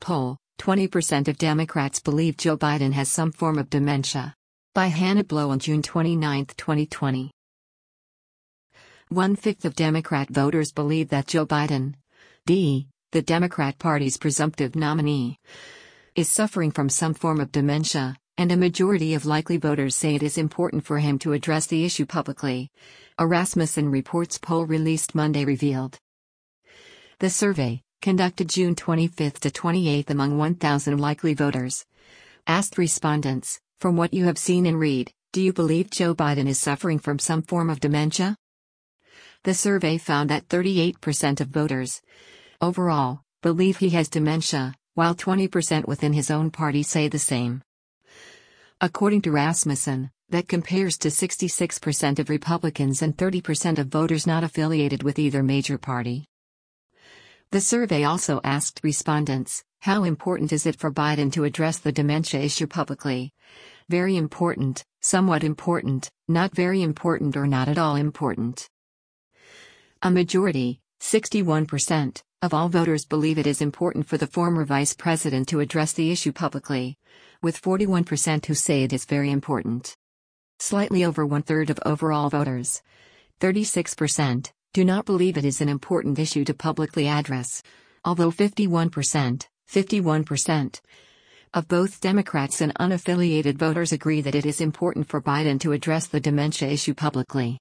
poll, 20% of Democrats believe Joe Biden has some form of dementia. By Hannah Blow on June 29, 2020. 1/5 of Democrat voters believe that Joe Biden, the Democrat Party's presumptive nominee, is suffering from some form of dementia, and a majority of likely voters say it is important for him to address the issue publicly, a Rasmussen Reports poll released Monday revealed. The survey, conducted June 25 to 28 among 1,000 likely voters, asked respondents, "From what you have seen and read, do you believe Joe Biden is suffering from some form of dementia?" The survey found that 38% of voters, overall, believe he has dementia, while 20% within his own party say the same. According to Rasmussen, that compares to 66% of Republicans and 30% of voters not affiliated with either major party. The survey also asked respondents, "How important is it for Biden to address the dementia issue publicly? Very important, somewhat important, not very important, or not at all important." A majority, 61%, of all voters believe it is important for the former vice president to address the issue publicly, with 41% who say it is very important. Slightly over 1/3 of overall voters, 36%, do not believe it is an important issue to publicly address, although 51% of both Democrats and unaffiliated voters agree that it is important for Biden to address the dementia issue publicly.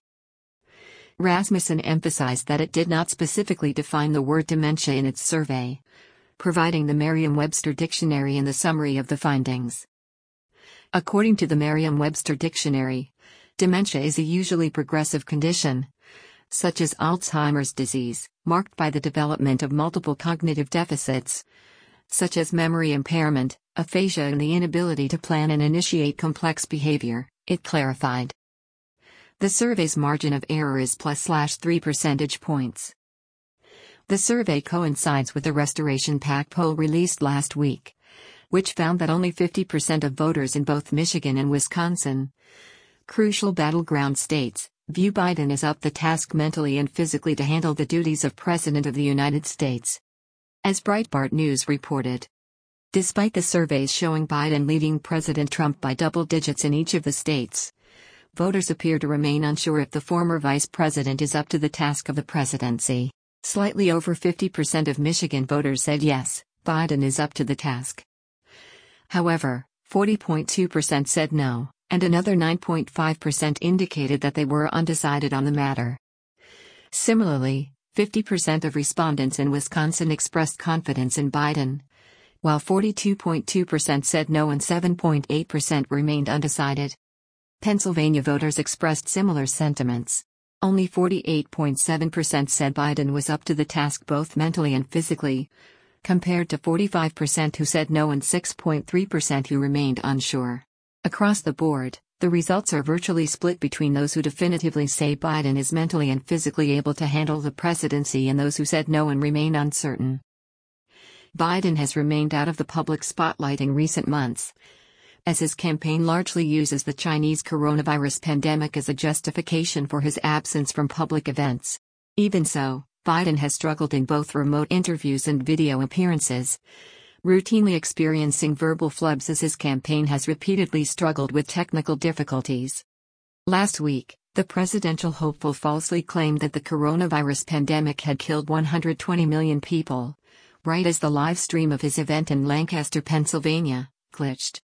Rasmussen emphasized that it did not specifically define the word dementia in its survey, providing the Merriam-Webster dictionary in the summary of the findings. According to the Merriam-Webster dictionary, dementia is a usually progressive condition, such as Alzheimer's disease, marked by the development of multiple cognitive deficits, such as memory impairment, aphasia, and the inability to plan and initiate complex behavior, it clarified. The survey's margin of error is +3 percentage points. The survey coincides with the Restoration PAC poll released last week, which found that only 50% of voters in both Michigan and Wisconsin, crucial battleground states, view Biden as up to the task mentally and physically to handle the duties of President of the United States. As Breitbart News reported, despite the surveys showing Biden leading President Trump by double digits in each of the states, voters appear to remain unsure if the former vice president is up to the task of the presidency. Slightly over 50% of Michigan voters said yes, Biden is up to the task. However, 40.2% said no, and another 9.5% indicated that they were undecided on the matter. Similarly, 50% of respondents in Wisconsin expressed confidence in Biden, while 42.2% said no and 7.8% remained undecided. Pennsylvania voters expressed similar sentiments. Only 48.7% said Biden was up to the task both mentally and physically, compared to 45% who said no and 6.3% who remained unsure. Across the board, the results are virtually split between those who definitively say Biden is mentally and physically able to handle the presidency and those who said no and remain uncertain. Biden has remained out of the public spotlight in recent months, as his campaign largely uses the Chinese coronavirus pandemic as a justification for his absence from public events. Even so, Biden has struggled in both remote interviews and video appearances, routinely experiencing verbal flubs as his campaign has repeatedly struggled with technical difficulties. Last week, the presidential hopeful falsely claimed that the coronavirus pandemic had killed 120 million people, right as the live stream of his event in Lancaster, Pennsylvania, glitched.